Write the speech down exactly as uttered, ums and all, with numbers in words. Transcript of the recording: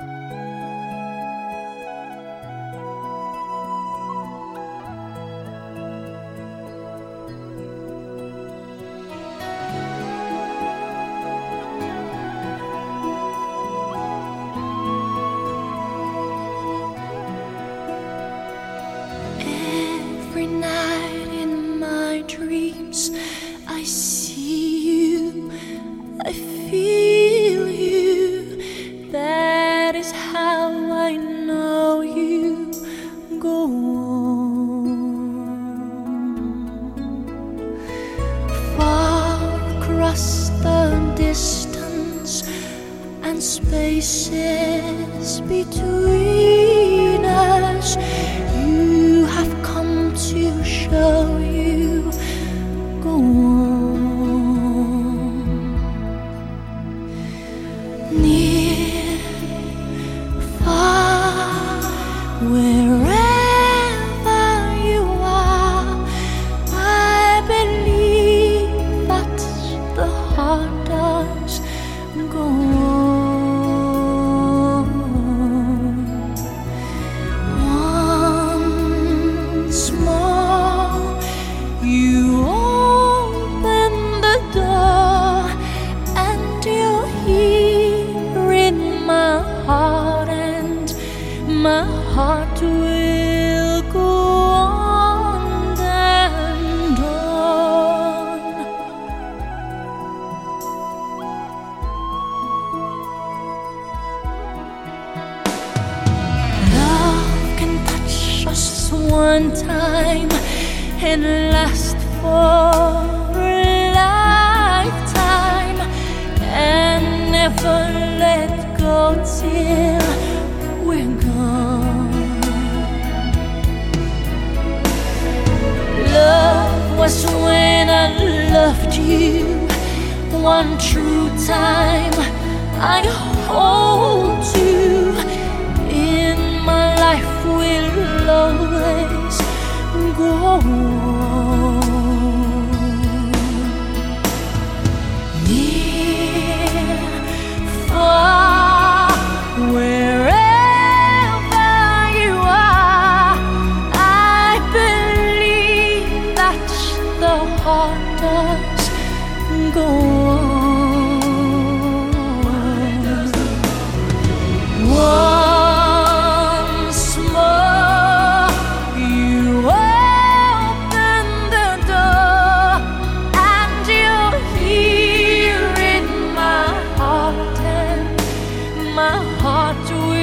Every night in my dreams, I see you, I feel you. That is how I know you. Go on. Far across the distance and spaces between us, you have come to show you. Go on. Near, far, wherever you are, I believe that the heart does. Go on. Once more, you open the door, and you're here in my heart, and my heart will go on and on. Love can touch us one time and last for a lifetime, and never let go till we're gone. Love was when I loved you one true time. I hold you in my life, will always go on. Near, far, wherever you are, I believe that the heart does go on. Once more, you open the door, and you're here in my heart, and my heart will